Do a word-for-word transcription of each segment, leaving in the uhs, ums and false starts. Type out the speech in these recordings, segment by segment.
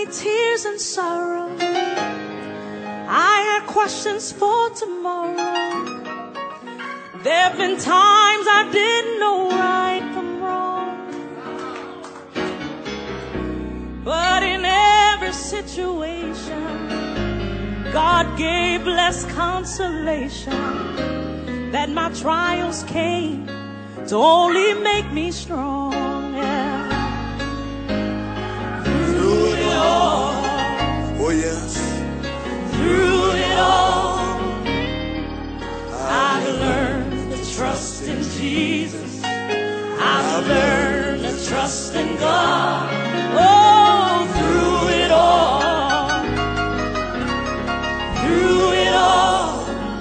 me tears and sorrow. I had questions for tomorrow. There've been times I didn't know right from wrong. But in every situation, God gave blessed consolation, that my trials came to only make me strong. Yeah. Through it all, Oh yes. through it all, I've learned to trust in Jesus. I've learned to trust in God. Oh, through it all, through it all,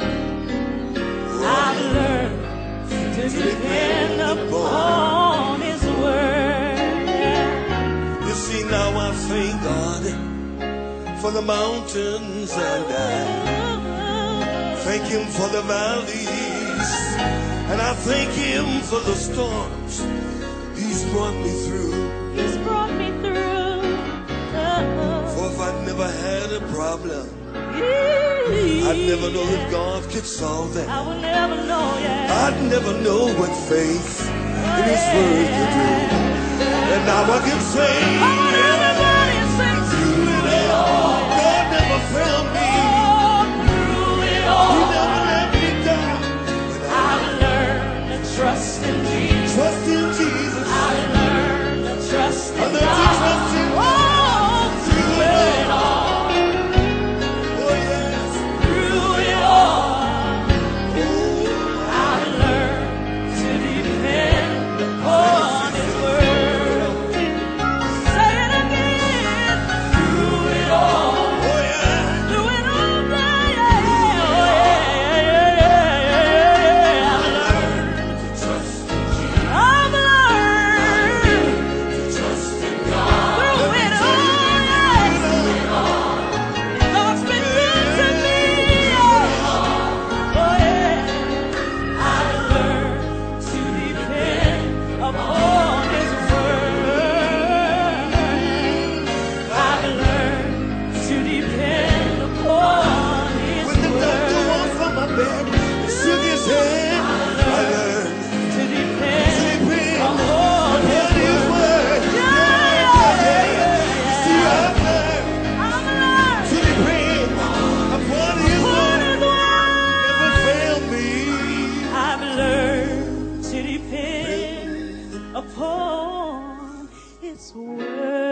I've learned to depend upon His word. You see, now I thank God for the mountains, and I thank Him for the valleys, and I thank Him for the storms He's brought me through. He's brought me through. Oh. For if I'd never had a problem, I'd never know that God could solve that. I would never know, yeah. I'd never know what faith in His word could do. And now I can say, Come on, everybody, and sing through it all. God never failed me. Oh, through it He all, never let me down. But I I've learned to trust in Jesus. trust in Jesus. I've learned to trust I in learned to God. trust in God. Oh, through it all, Oh yes. through it all, I've learned to depend upon His word. Say it again. Through it all, Oh yeah. through it all, yeah, yeah, oh, yeah, yeah, yeah, yeah. I've learned to trust in Jesus. I've learned to trust in God. Through it all, yes. God's been good to me. Oh yeah, I've learned to depend upon His word. I've learned to depend upon His When the doctor word. walked from my bed and shook his head, I learned To to depend depend upon upon His His word. Yeah, yeah, yeah, See, yeah. I've learned I've learned to depend upon His upon word. His word. Never failed me. I've learned to depend upon His word.